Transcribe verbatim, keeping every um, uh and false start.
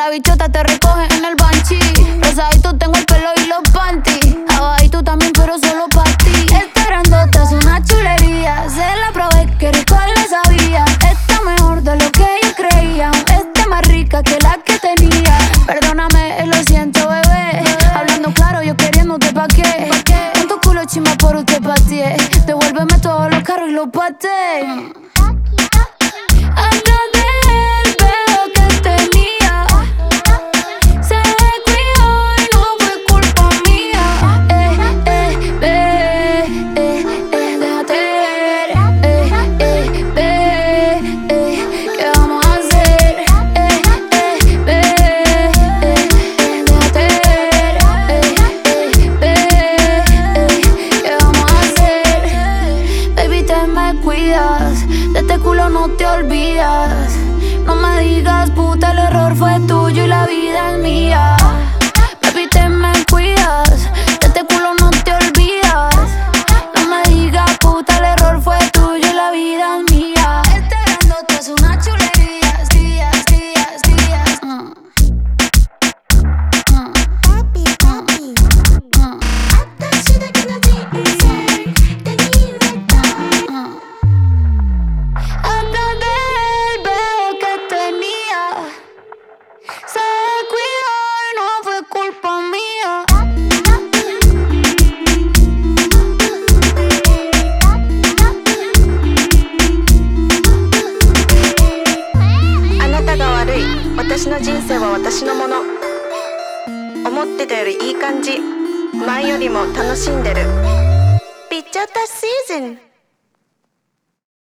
bichota te recoge en el banchi. Rosadito tengo el pelo y los panties. Abajito también, pero solo pa' ti. Esta grandota es una chulería. Se la probé, que rico le sabía. Está mejor de lo que yo creía. Está más rica que la que tenía. Perdóname, lo siento, bebé. Hablando claro, yo queriéndote pa' qué. Con tu culo chimba por usted pateé. Devuélveme todos los carros y los pateé. Atrás de él veo que tenía. Se descuidó y no fue culpa mía. Eh, eh, eh, eh, eh, déjate ver. Eh, eh, eh, eh, ¿qué vamos a hacer? Eh, eh, eh, eh, eh, déjate ver. Eh, eh, eh, eh, ¿qué vamos a hacer? Baby, te me cuidas. De este culo no te olvidas. No me digas puta, el error fue tuyo y la vida es mía. Baby, te me cuidas. De este culo no te olvidas. No me digas puta, el error fue tuyo y la vida es mía. Este grandote es una chulería. Días, días, días. Mm. Mm. Papi, papi. Mm. Atrás de él veo que tenía. Se descuidó y no fue culpa mía. Anataが悪い。私の人生は私のもの。思ってたよりいい感じ。前よりも楽しんでる。ピッチャータシーズン。